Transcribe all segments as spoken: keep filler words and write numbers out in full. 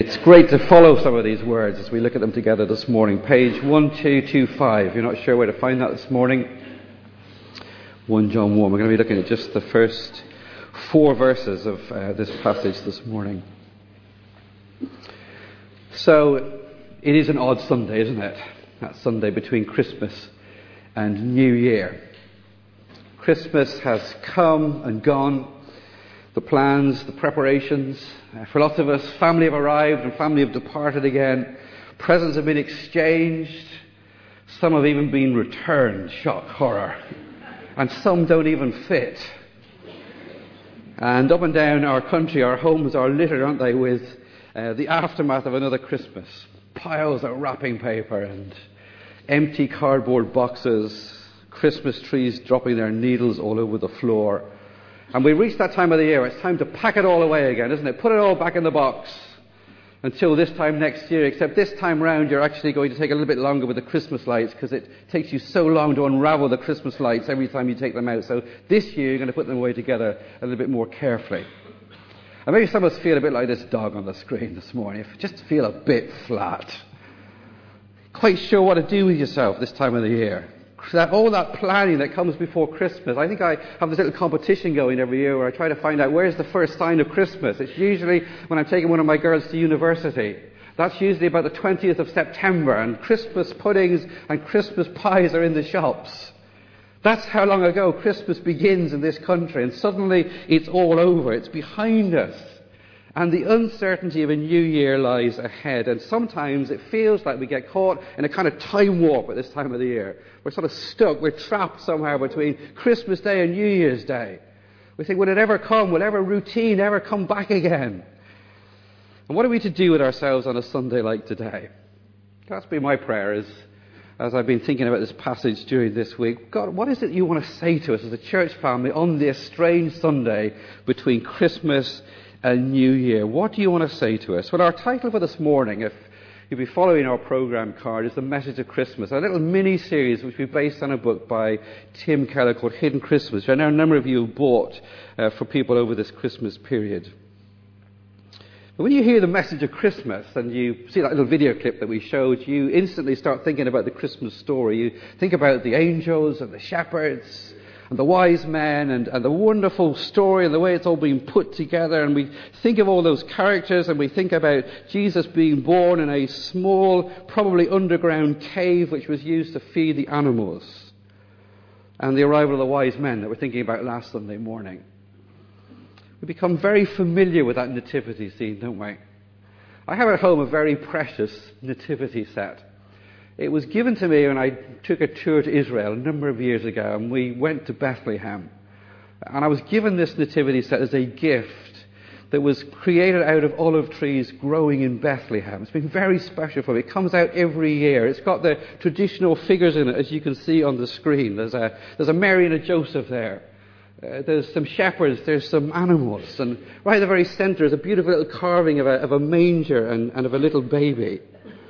It's great to follow some of these words as we look at them together this morning. Page one two two five. You're not sure where to find that this morning? First John one. We're going to be looking at just the first four verses of uh, this passage this morning. So, it is an odd Sunday, isn't it? That Sunday between Christmas and New Year. Christmas has come and gone. The plans, the preparations. Uh, for lots of us, family have arrived and family have departed again. Presents have been exchanged. Some have even been returned. Shock, horror. And some don't even fit. And up and down our country, our homes are littered, aren't they, with uh, the aftermath of another Christmas. Piles of wrapping paper and empty cardboard boxes. Christmas trees dropping their needles all over the floor. And we reach that time of the year. It's time to pack it all away again, isn't it? Put it all back in the box until this time next year. Except this time round, you're actually going to take a little bit longer with the Christmas lights because it takes you so long to unravel the Christmas lights every time you take them out. So this year, you're going to put them away together a little bit more carefully. And maybe some of us feel a bit like this dog on the screen this morning. Just feel a bit flat. Quite sure what to do with yourself this time of the year. That all that planning that comes before Christmas. I think I have this little competition going every year where I try to find out where's the first sign of Christmas. It's usually when I'm taking one of my girls to university. That's usually about the twentieth of September, and Christmas puddings and Christmas pies are in the shops. That's how long ago Christmas begins in this country, and suddenly it's all over. It's behind us. And the uncertainty of a new year lies ahead. And sometimes it feels like we get caught in a kind of time warp at this time of the year. We're sort of stuck. We're trapped somehow between Christmas Day and New Year's Day. We think, will it ever come? Will ever routine ever come back again? And what are we to do with ourselves on a Sunday like today? That's been my prayer as, as I've been thinking about this passage during this week. God, what is it you want to say to us as a church family on this strange Sunday between Christmas a New Year? What do you want to say to us? Well, our title for this morning, if you'll be following our program card, is The Message of Christmas, a little mini-series which we based on a book by Tim Keller called Hidden Christmas, which I know a number of you have bought uh, for people over this Christmas period. But when you hear the message of Christmas and you see that little video clip that we showed, you instantly start thinking about the Christmas story. You think about the angels and the shepherds and the wise men, and, and the wonderful story and the way it's all being put together. And we think of all those characters, and we think about Jesus being born in a small, probably underground cave which was used to feed the animals. And the arrival of the wise men that we're thinking about last Sunday morning. We become very familiar with that nativity scene, don't we? I have at home a very precious nativity set. It was given to me when I took a tour to Israel a number of years ago, and we went to Bethlehem. And I was given this nativity set as a gift that was created out of olive trees growing in Bethlehem. It's been very special for me. It comes out every year. It's got the traditional figures in it, as you can see on the screen. There's a, there's a Mary and a Joseph there. Uh, there's some shepherds, there's some animals. And right at the very center is a beautiful little carving of a, of a manger and, and of a little baby.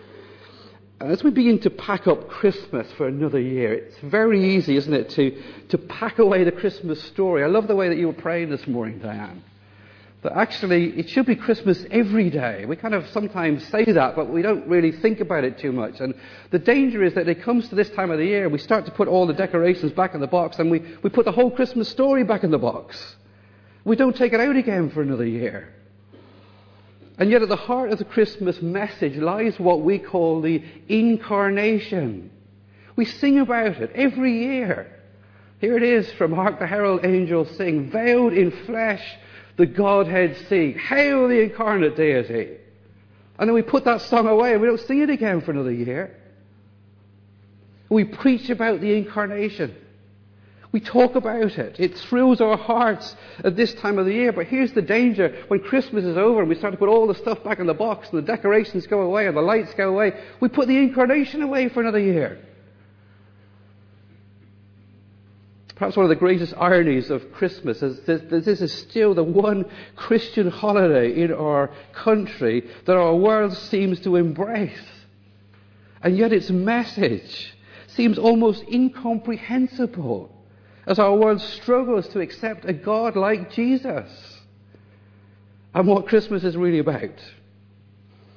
As we begin to pack up Christmas for another year, it's very easy, isn't it, to, to pack away the Christmas story. I love the way that you were praying this morning, Diane. That actually, it should be Christmas every day. We kind of sometimes say that, but we don't really think about it too much. And the danger is that it comes to this time of the year, we start to put all the decorations back in the box, and we, we put the whole Christmas story back in the box. We don't take it out again for another year. And yet at the heart of the Christmas message lies what we call the incarnation. We sing about it every year. Here it is from Hark the Herald Angels Sing, veiled in flesh the Godhead see. Hail the incarnate deity. And then we put that song away and we don't sing it again for another year. We preach about the incarnation. We talk about it. It thrills our hearts at this time of the year. But here's the danger. When Christmas is over and we start to put all the stuff back in the box and the decorations go away and the lights go away, we put the incarnation away for another year. Perhaps one of the greatest ironies of Christmas is that this is still the one Christian holiday in our country that our world seems to embrace. And yet its message seems almost incomprehensible as our world struggles to accept a God like Jesus and what Christmas is really about.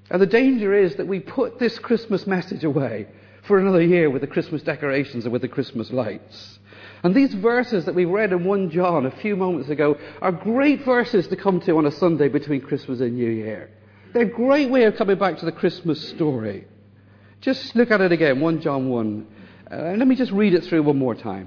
And the danger is that we put this Christmas message away for another year with the Christmas decorations and with the Christmas lights. And these verses that we read in First John a few moments ago are great verses to come to on a Sunday between Christmas and New Year. They're a great way of coming back to the Christmas story. Just look at it again, First John one. Uh, and let me just read it through one more time.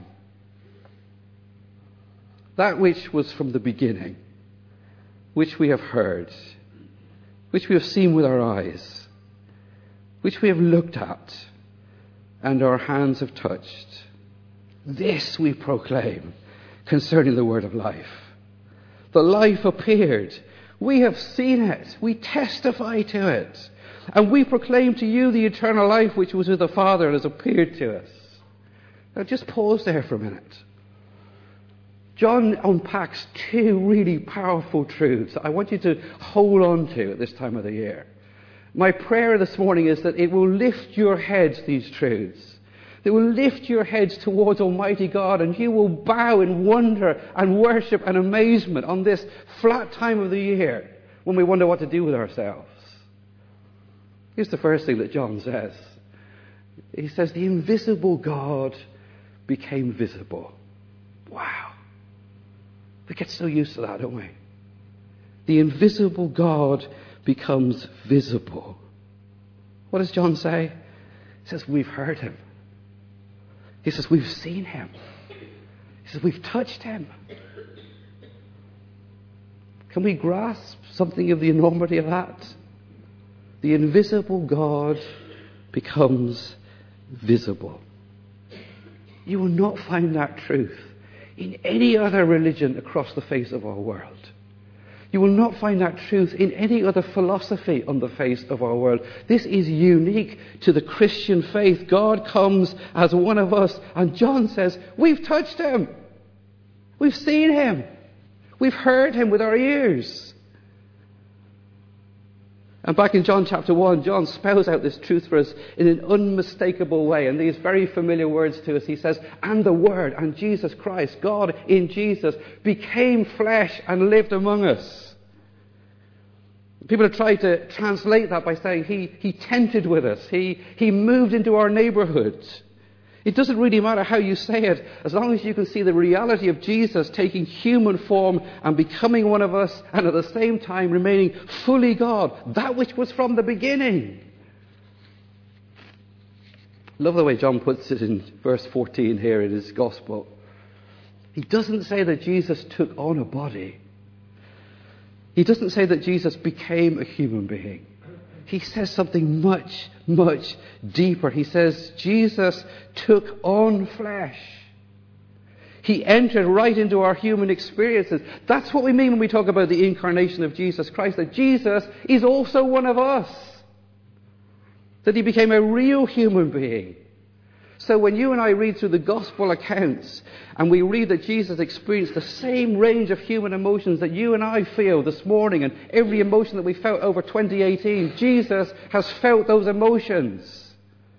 That which was from the beginning, which we have heard, which we have seen with our eyes, which we have looked at, and our hands have touched. This we proclaim concerning the word of life. The life appeared. We have seen it. We testify to it. And we proclaim to you the eternal life which was with the Father and has appeared to us. Now just pause there for a minute. John unpacks two really powerful truths that I want you to hold on to at this time of the year. My prayer this morning is that it will lift your heads, these truths. They will lift your heads towards Almighty God, and you will bow in wonder and worship and amazement on this flat time of the year when we wonder what to do with ourselves. Here's the first thing that John says. He says, the invisible God became visible. Wow. We get so used to that, don't we? The invisible God becomes visible. What does John say? He says, we've heard him. He says, we've seen him. He says, we've touched him. Can we grasp something of the enormity of that? The invisible God becomes visible. You will not find that truth in any other religion across the face of our world. You will not find that truth in any other philosophy on the face of our world. This is unique to the Christian faith. God comes as one of us, and John says, we've touched him. We've seen him. We've heard him with our ears. And back in John chapter one, John spells out this truth for us in an unmistakable way. And these very familiar words to us. He says, and the Word, and Jesus Christ, God in Jesus, became flesh and lived among us. People have tried to translate that by saying he, he tented with us. He, he moved into our neighborhood. It doesn't really matter how you say it, as long as you can see the reality of Jesus taking human form and becoming one of us, and at the same time remaining fully God, that which was from the beginning. Love the way John puts it in verse fourteen here in his gospel. He doesn't say that Jesus took on a body. He doesn't say that Jesus became a human being. He says something much, much deeper. He says Jesus took on flesh. He entered right into our human experiences. That's what we mean when we talk about the incarnation of Jesus Christ, that Jesus is also one of us. That he became a real human being. So when you and I read through the gospel accounts and we read that Jesus experienced the same range of human emotions that you and I feel this morning, and every emotion that we felt over twenty eighteen, Jesus has felt those emotions.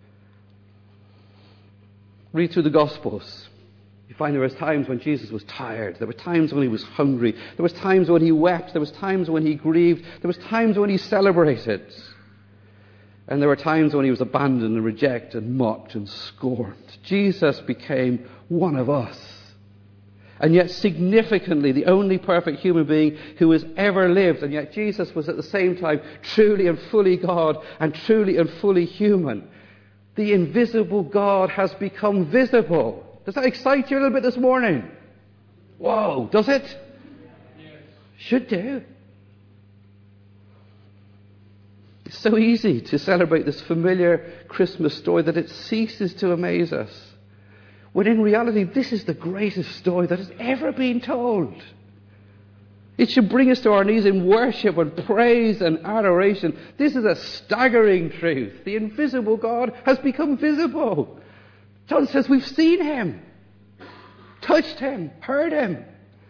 Read through the gospels. You find there was times when Jesus was tired. There were times when he was hungry. There was times when he wept. There was times when he grieved. There was times when he celebrated. And there were times when he was abandoned and rejected, mocked and scorned. Jesus became one of us. And yet significantly the only perfect human being who has ever lived. And yet Jesus was at the same time truly and fully God and truly and fully human. The invisible God has become visible. Does that excite you a little bit this morning? Whoa, does it? Yes. Should do. It's so easy to celebrate this familiar Christmas story that it ceases to amaze us. When in reality, this is the greatest story that has ever been told. It should bring us to our knees in worship and praise and adoration. This is a staggering truth. The invisible God has become visible. John says we've seen him, touched him, heard him.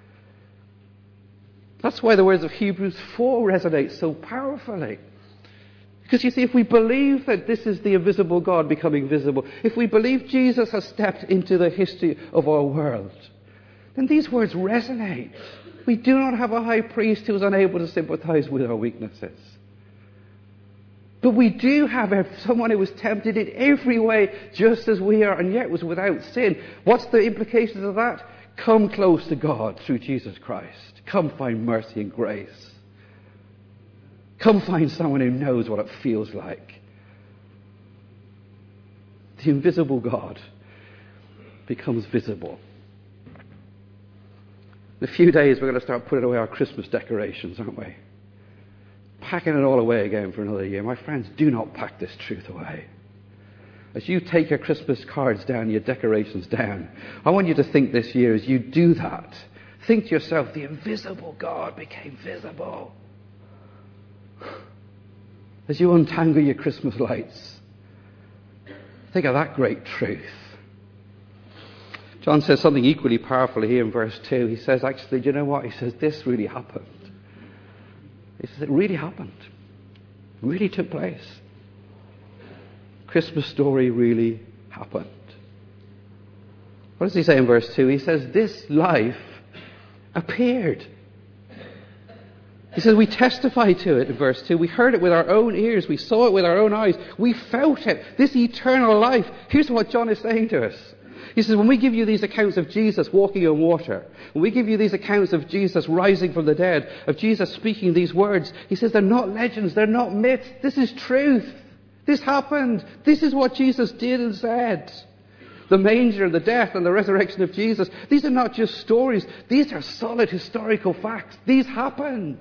That's why the words of Hebrews four resonate so powerfully. Because you see, if we believe that this is the invisible God becoming visible, if we believe Jesus has stepped into the history of our world, then these words resonate. We do not have a high priest who is unable to sympathize with our weaknesses. But we do have someone who was tempted in every way just as we are and yet was without sin. What's the implications of that? Come close to God through Jesus Christ. Come find mercy and grace. Come find someone who knows what it feels like. The invisible God becomes visible. In a few days we're going to start putting away our Christmas decorations, aren't we? Packing it all away again for another year. My friends, do not pack this truth away. As you take your Christmas cards down, your decorations down, I want you to think this year as you do that, think to yourself, the invisible God became visible. As you untangle your Christmas lights, think of that great truth. John says something equally powerful here in verse two. He says, actually, do you know what? He says, this really happened. He says, it really happened. It really took place. Christmas story really happened. What does he say in verse two? He says, this life appeared. He says, we testify to it in verse two. We heard it with our own ears. We saw it with our own eyes. We felt it. This eternal life. Here's what John is saying to us. He says, when we give you these accounts of Jesus walking on water, when we give you these accounts of Jesus rising from the dead, of Jesus speaking these words, he says they're not legends, they're not myths. This is truth. This happened. This is what Jesus did and said. The manger, the death, and the resurrection of Jesus, these are not just stories. These are solid historical facts. These happened.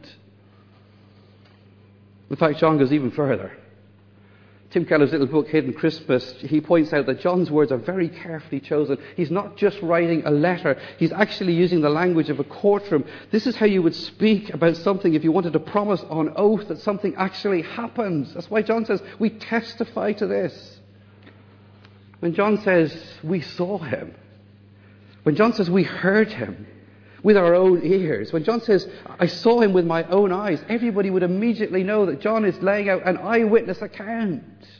In fact, John goes even further. Tim Keller's little book, Hidden Christmas, he points out that John's words are very carefully chosen. He's not just writing a letter. He's actually using the language of a courtroom. This is how you would speak about something if you wanted to promise on oath that something actually happens. That's why John says, we testify to this. When John says, we saw him. When John says, we heard him with our own ears. When John says, I saw him with my own eyes, everybody would immediately know that John is laying out an eyewitness account.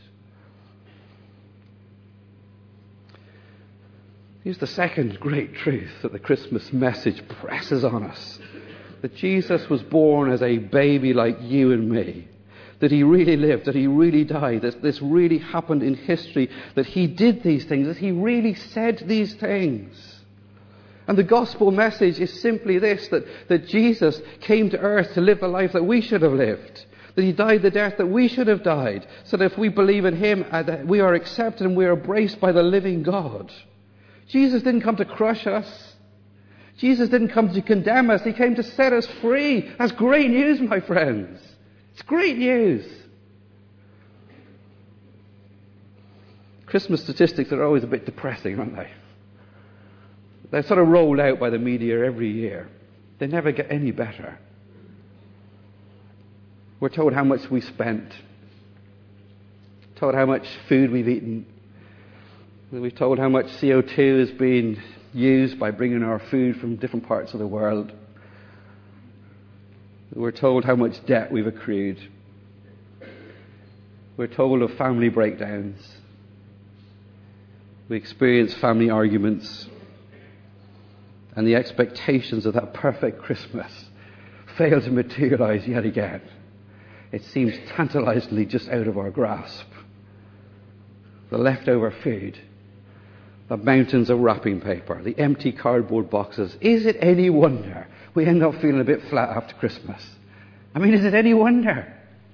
Here's the second great truth that the Christmas message presses on us. That Jesus was born as a baby like you and me. That he really lived, that he really died, that this really happened in history, that he did these things, that he really said these things. And the gospel message is simply this, that, that Jesus came to earth to live the life that we should have lived. That he died the death that we should have died. So that if we believe in him, uh, that we are accepted and we are embraced by the living God. Jesus didn't come to crush us. Jesus didn't come to condemn us. He came to set us free. That's great news, my friends. It's great news. Christmas statistics are always a bit depressing, aren't they? They're sort of rolled out by the media every year. They never get any better. We're told how much we spent. Told how much food we've eaten. We're told how much C O two is being used by bringing our food from different parts of the world. We're told how much debt we've accrued. We're told of family breakdowns. We experience family arguments. And the expectations of that perfect Christmas fail to materialize yet again. It seems tantalizingly just out of our grasp. The leftover food, the mountains of wrapping paper, the empty cardboard boxes. Is it any wonder we end up feeling a bit flat after Christmas? I mean, is it any wonder?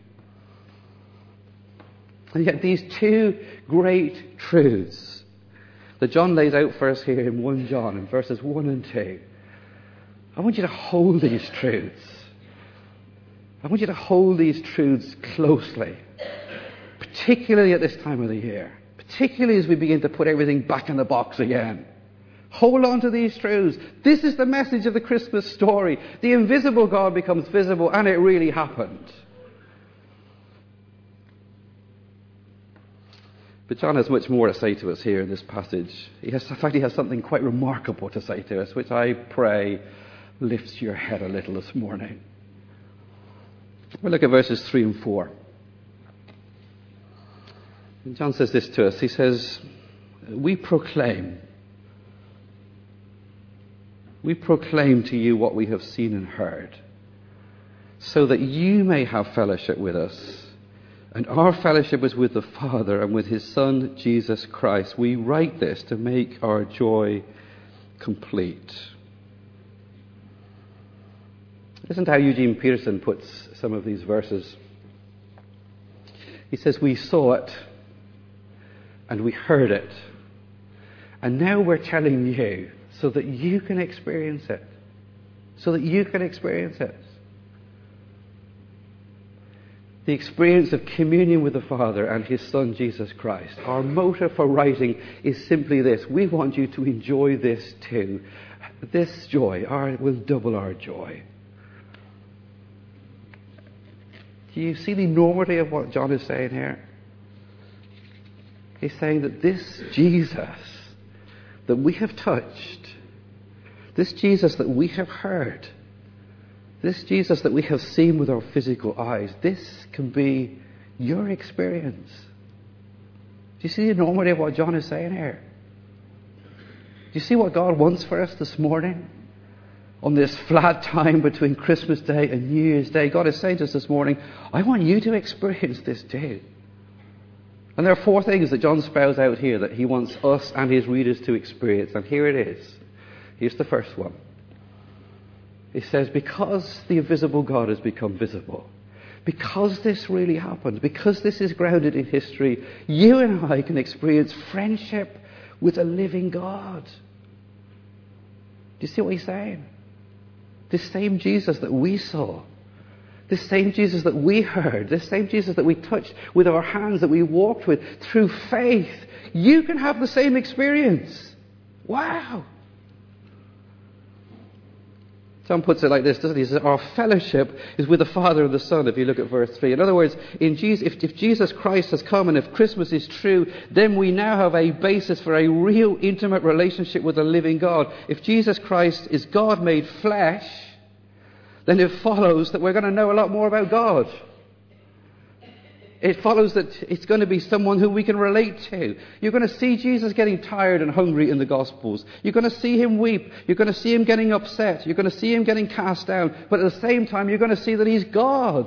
And yet these two great truths that John lays out for us here in First John in verses one and two. I want you to hold these truths. I want you to hold these truths closely, particularly at this time of the year, particularly as we begin to put everything back in the box again. Hold on to these truths. This is the message of the Christmas story. The invisible God becomes visible, and it really happened. But John has much more to say to us here in this passage. He has, in fact, he has something quite remarkable to say to us, which I pray lifts your head a little this morning. We'll look at verses three and four. And John says this to us. He says, we proclaim, we proclaim to you what we have seen and heard, so that you may have fellowship with us. And our fellowship is with the Father and with his Son, Jesus Christ. We write this to make our joy complete. Listen to how Eugene Peterson puts some of these verses. He says, we saw it and we heard it. And now we're telling you so that you can experience it. So that you can experience it. The experience of communion with the Father and his Son Jesus Christ. Our motive for writing is simply this. We want you to enjoy this too. This joy our, will double our joy. Do you see the enormity of what John is saying here? He's saying that this Jesus that we have touched, this Jesus that we have heard, this Jesus that we have seen with our physical eyes, this can be your experience. Do you see the enormity of what John is saying here? Do you see what God wants for us this morning? On this flat time between Christmas Day and New Year's Day, God is saying to us this morning, I want you to experience this too. And there are four things that John spells out here that he wants us and his readers to experience. And here it is. Here's the first one. He says, because the invisible God has become visible, because this really happened, because this is grounded in history, you and I can experience friendship with a living God. Do you see what he's saying? This same Jesus that we saw, this same Jesus that we heard, this same Jesus that we touched with our hands, that we walked with through faith, you can have the same experience. Wow! John puts it like this, doesn't he? He says, our fellowship is with the Father and the Son, if you look at verse three. In other words, in Jesus, if, if Jesus Christ has come and if Christmas is true, then we now have a basis for a real intimate relationship with the living God. If Jesus Christ is God made flesh, then it follows that we're going to know a lot more about God. It follows that it's going to be someone who we can relate to. You're going to see Jesus getting tired and hungry in the Gospels. You're going to see him weep. You're going to see him getting upset. You're going to see him getting cast down. But at the same time, you're going to see that he's God.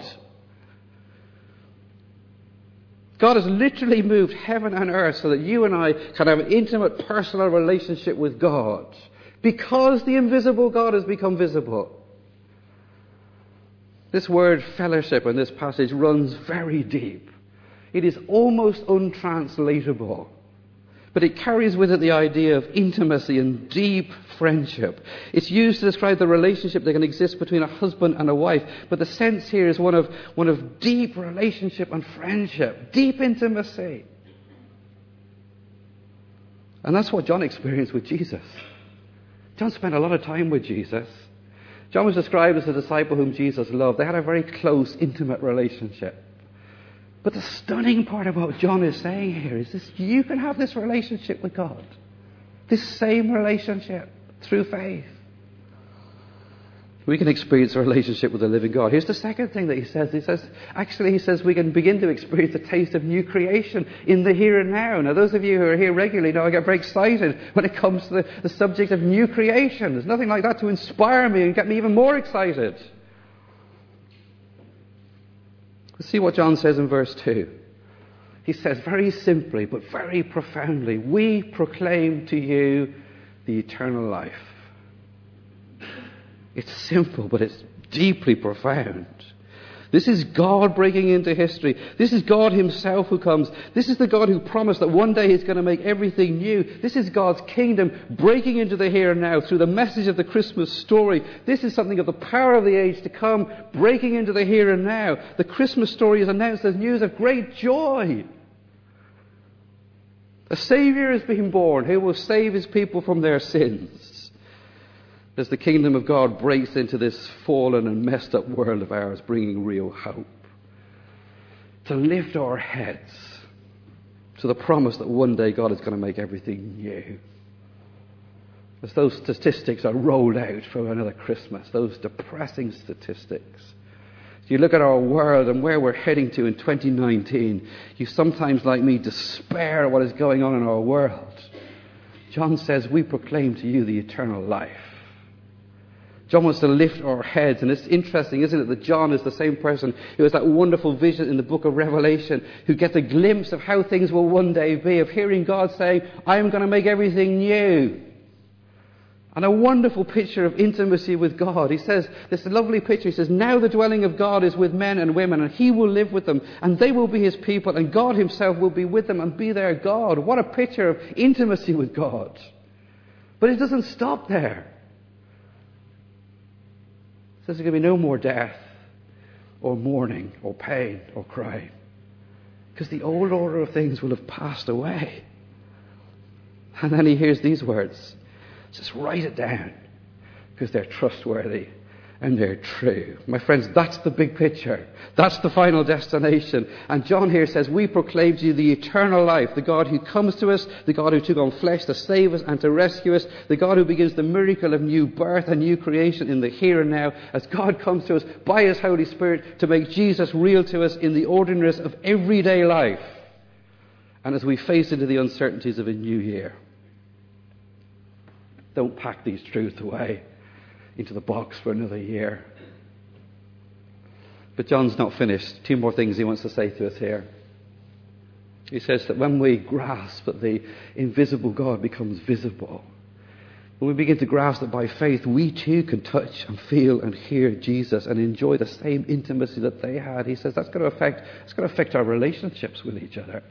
God has literally moved heaven and earth so that you and I can have an intimate, personal relationship with God. Because the invisible God has become visible. This word fellowship in this passage runs very deep. It is almost untranslatable. But it carries with it the idea of intimacy and deep friendship. It's used to describe the relationship that can exist between a husband and a wife. But the sense here is one of, one of deep relationship and friendship. Deep intimacy. And that's what John experienced with Jesus. John spent a lot of time with Jesus. John was described as a disciple whom Jesus loved. They had a very close, intimate relationship. But the stunning part of what John is saying here is this: you can have this relationship with God. This same relationship through faith. We can experience a relationship with the living God. Here's the second thing that he says. He says, actually, he says we can begin to experience a taste of new creation in the here and now. Now, those of you who are here regularly know I get very excited when it comes to the, the subject of new creation. There's nothing like that to inspire me and get me even more excited. Let's see what John says in verse two. He says very simply, but very profoundly, we proclaim to you the eternal life. It's simple, but it's deeply profound. This is God breaking into history. This is God himself who comes. This is the God who promised that one day he's going to make everything new. This is God's kingdom breaking into the here and now through the message of the Christmas story. This is something of the power of the age to come, breaking into the here and now. The Christmas story is announced as news of great joy. A Saviour is being born who will save his people from their sins. As the kingdom of God breaks into this fallen and messed up world of ours, bringing real hope. To lift our heads to the promise that one day God is going to make everything new. As those statistics are rolled out for another Christmas, those depressing statistics. If you look at our world and where we're heading to in twenty nineteen, you sometimes, like me, despair at what is going on in our world. John says, we proclaim to you the eternal life. John wants to lift our heads, and it's interesting, isn't it, that John is the same person who has that wonderful vision in the book of Revelation, who gets a glimpse of how things will one day be, of hearing God say, I am going to make everything new. And a wonderful picture of intimacy with God. He says, this lovely picture, he says, now the dwelling of God is with men and women, and he will live with them, and they will be his people, and God himself will be with them and be their God. What a picture of intimacy with God. But it doesn't stop there. It says there's going to be no more death, or mourning, or pain, or crying. Because the old order of things will have passed away. And then he hears these words. Just write it down, because they're trustworthy and they're true. My friends, that's the big picture. That's the final destination. And John here says, we proclaim to you the eternal life, the God who comes to us, the God who took on flesh to save us and to rescue us, the God who begins the miracle of new birth and new creation in the here and now, as God comes to us by his Holy Spirit to make Jesus real to us in the ordinariness of everyday life, and as we face into the uncertainties of a new year. Don't pack these truths away into the box for another year. But John's not finished. Two more things he wants to say to us here. He says that when we grasp that the invisible God becomes visible, when we begin to grasp that by faith we too can touch and feel and hear Jesus and enjoy the same intimacy that they had, he says that's going to affect, it's going to affect our relationships with each other.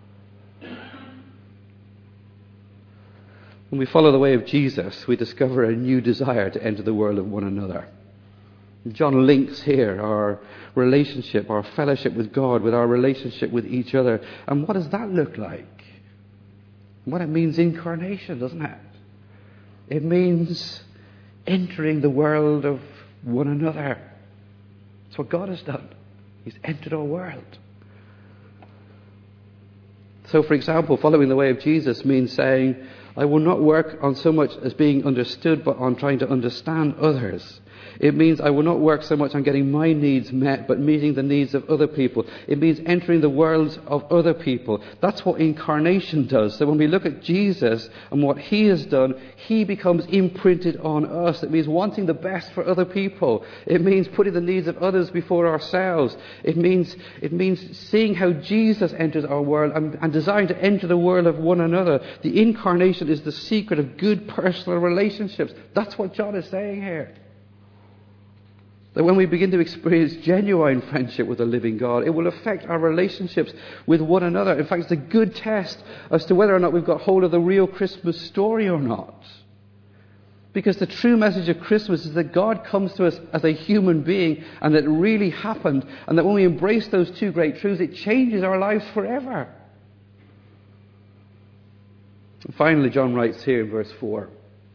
When we follow the way of Jesus, we discover a new desire to enter the world of one another. John links here our relationship, our fellowship with God, with our relationship with each other. And what does that look like? What it means incarnation, doesn't it? It means entering the world of one another. That's what God has done. He's entered our world. So, for example, following the way of Jesus means saying, I will not work on so much as being understood, but on trying to understand others. It means I will not work so much on getting my needs met, but meeting the needs of other people. It means entering the worlds of other people. That's what incarnation does. So when we look at Jesus and what he has done, he becomes imprinted on us. It means wanting the best for other people. It means putting the needs of others before ourselves. It means, it means seeing how Jesus enters our world and, and desiring to enter the world of one another. The incarnation is the secret of good personal relationships. That's what John is saying here. That when we begin to experience genuine friendship with the living God, it will affect our relationships with one another. In fact, it's a good test as to whether or not we've got hold of the real Christmas story or not. Because the true message of Christmas is that God comes to us as a human being, and that it really happened, and that when we embrace those two great truths, it changes our lives forever. And finally, John writes here in verse four.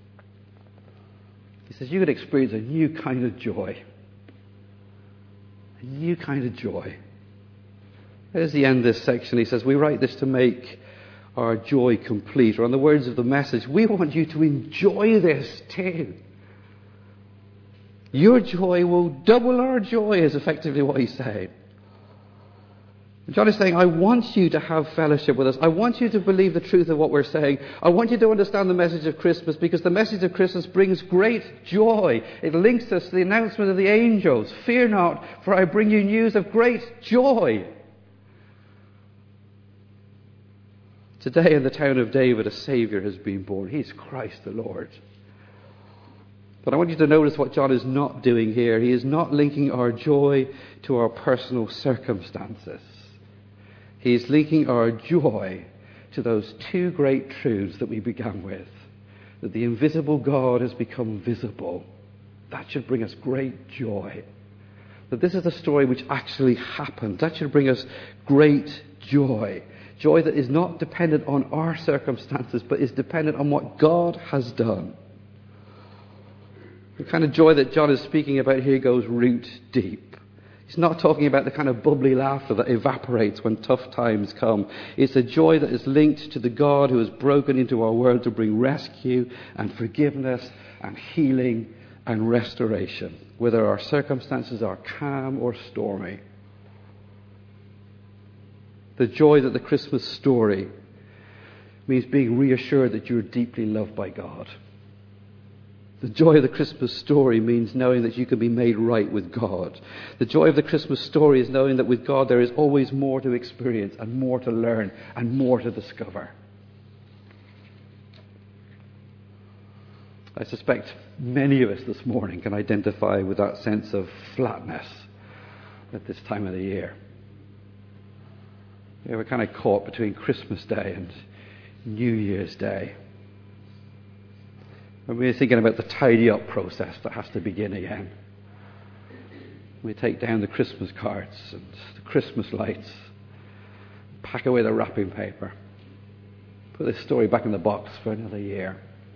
He says, you could experience a new kind of joy. A new kind of joy. As he ends this section, he says, we write this to make our joy complete. Or in the words of the message, we want you to enjoy this too. Your joy will double our joy, is effectively what he's saying. John is saying, I want you to have fellowship with us. I want you to believe the truth of what we're saying. I want you to understand the message of Christmas, because the message of Christmas brings great joy. It links us to the announcement of the angels. Fear not, for I bring you news of great joy. Today in the town of David, a Saviour has been born. He's Christ the Lord. But I want you to notice what John is not doing here. He is not linking our joy to our personal circumstances. He is linking our joy to those two great truths that we began with. That the invisible God has become visible. That should bring us great joy. That this is a story which actually happened. That should bring us great joy. Joy that is not dependent on our circumstances, but is dependent on what God has done. The kind of joy that John is speaking about here goes root deep. He's not talking about the kind of bubbly laughter that evaporates when tough times come. It's a joy that is linked to the God who has broken into our world to bring rescue and forgiveness and healing and restoration, whether our circumstances are calm or stormy. The joy that the Christmas story means being reassured that you're deeply loved by God. The joy of the Christmas story means knowing that you can be made right with God. The joy of the Christmas story is knowing that with God there is always more to experience and more to learn and more to discover. I suspect many of us this morning can identify with that sense of flatness at this time of the year. Yeah, we're kind of caught between Christmas Day and New Year's Day. And we're thinking about the tidy up process that has to begin again. We take down the Christmas cards and the Christmas lights, pack away the wrapping paper, put this story back in the box for another year.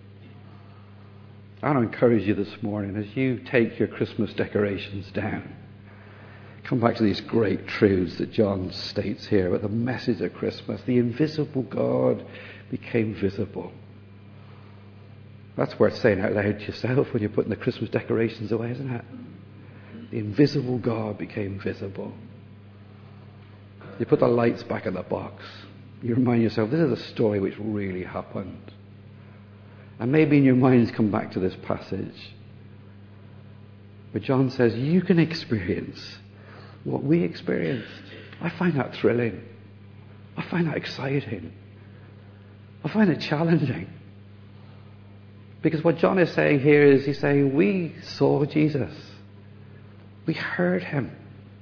I want to encourage you this morning as you take your Christmas decorations down, come back to these great truths that John states here about the message of Christmas. The invisible God became visible. That's worth saying out loud to yourself when you're putting the Christmas decorations away, isn't it? The invisible God became visible. You put the lights back in the box. You remind yourself, this is a story which really happened. And maybe in your minds come back to this passage where John says, you can experience what we experienced. I find that thrilling. I find that exciting. I find it challenging. Because what John is saying here is he's saying we saw Jesus. We heard him.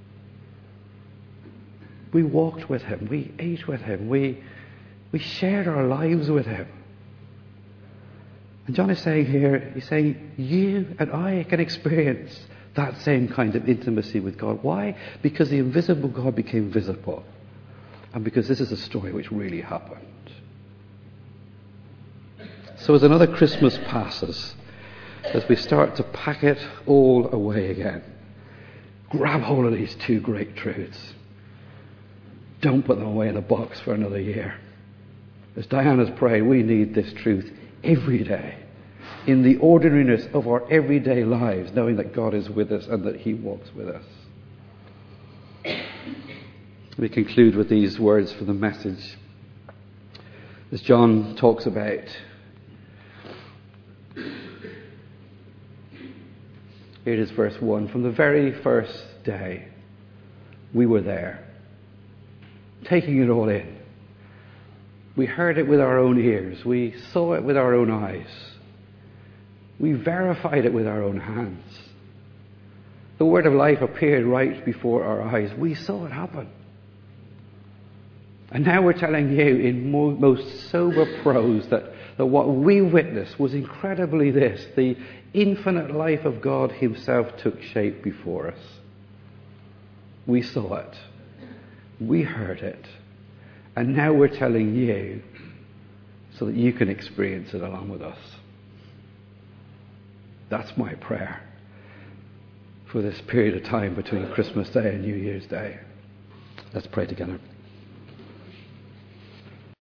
We walked with him. We ate with him. We, we shared our lives with him. And John is saying here, he's saying you and I can experience that same kind of intimacy with God. Why? Because the invisible God became visible. And because this is a story which really happened. So as another Christmas passes, as we start to pack it all away again, grab hold of these two great truths. Don't put them away in a box for another year. As Diana's prayed, we need this truth every day, in the ordinariness of our everyday lives, knowing that God is with us and that he walks with us. We conclude with these words for the message. As John talks about, here it is, verse one. From the very first day, we were there, taking it all in. We heard it with our own ears. We saw it with our own eyes. We verified it with our own hands. The word of life appeared right before our eyes. We saw it happen. And now we're telling you in mo- most sober prose that, that what we witnessed was incredibly this. The infinite life of God himself took shape before us. We saw it. We heard it. And now we're telling you so that you can experience it along with us. That's my prayer for this period of time between Christmas Day and New Year's Day. Let's pray together.